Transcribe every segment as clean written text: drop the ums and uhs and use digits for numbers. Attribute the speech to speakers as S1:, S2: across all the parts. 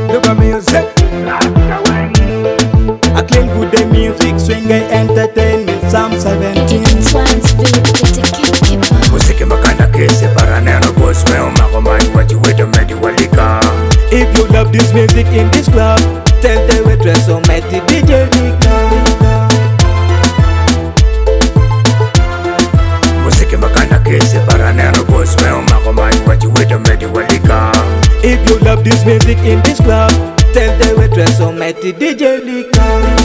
S1: Look at music.
S2: I clean good day music, swing entertainment, Psalm 17.
S1: Musiki makana kese para neno boss me umako mai waji with the medi walika.
S2: If you love this music in this club, tell the waitress or met the DJ Lika.
S1: Musiki makana kese para neno boss me umako mai waji with the medi walika.
S2: If you love this music in this club, tell the waitress or met the DJ Lika.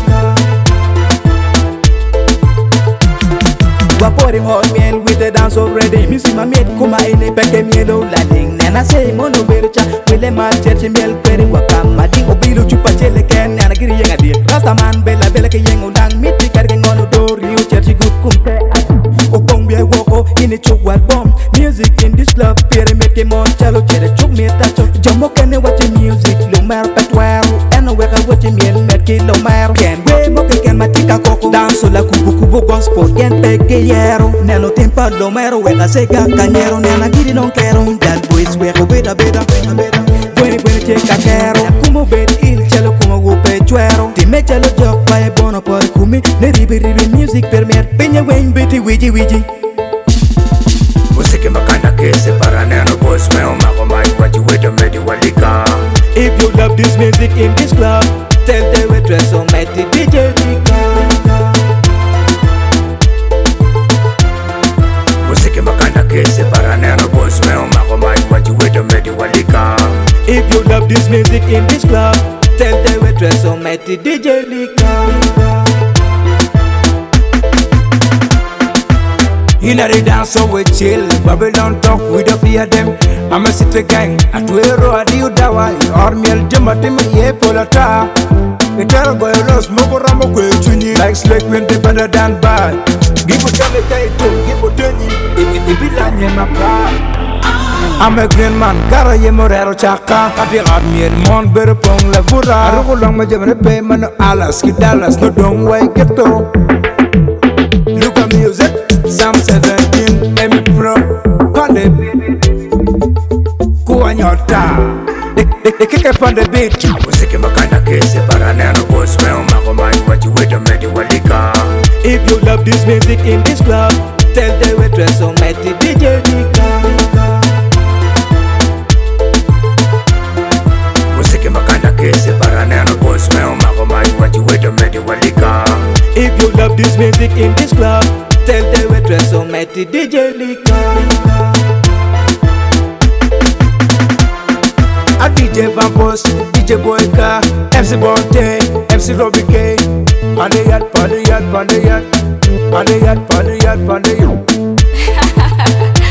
S2: We're pouring hot meal with the dance already. Missy my mate, kuma in a pack of yellow lighting. And I say, Mono Bercha, will a man church meal, very welcome. I think Obilu Chupachele can and a giri yang a deal. Rasta man, Bella Bella Yang Udang, meet me carrying on the door, you church good kumte. Okongbia woko in a choke while bomb. Music in this club, Pierre make him on chalo, chere choke me tacho. Jamo can watch music, Lomar Patuaro, and a worker watching me and make it Lomar. Can we moke can matika coco, dance la kubu gospel, can peke. Neno tempa lomero wega sega cañero nena giri non quero that boys wego beta Bueni checa quero Como bet il cielo como gupe chuero Ti me cielo joc pa e bono por kumi Ne ribi music per mer peña wen beti wiji
S1: Musiki makana kese para neno boss me umako mai waji with the medi walika.
S2: If you love this music in this club, tell the waitress or met the DJ Lika.
S1: Musiki makana kese para neno boss me umako mai waji with the medi walika.
S2: If you love this music in this club, tell the waitress or met the DJ Lika.
S1: In a dance so we chill, Babylon talk we don't fear them. I'm a city gang, at Wero Adio Dawa, or Miel Jamatim, ye polata. We tell boy lost Mogoramo Quilchuni, like Slake when they better than bad. Give a tell it, give a tell if it be like my pride. I'm a green man, Gara Yemorero Chaka, Kapirat Miel, Mon Berpong, La Fura, Rokolong Majamre Payman, Alas, Kidalas, no don't wake it to. Look at music. Psalm 17, Emi Pro, Pale Kuanyota They kick up on the beat. Musiki makana kese para neno boss me umako mai waji with the medi walika.
S2: If you love this music in this club, tell the waitress or met the DJ Lika.
S1: Musiki makana kese para neno boss me umako mai waji with the medi walika.
S2: If you love this music in this club, tell the waitress or met the DJ Lika.
S1: A DJ Vampos, DJ Boyka, MC Bonte, MC Robbie K. Pandeyat.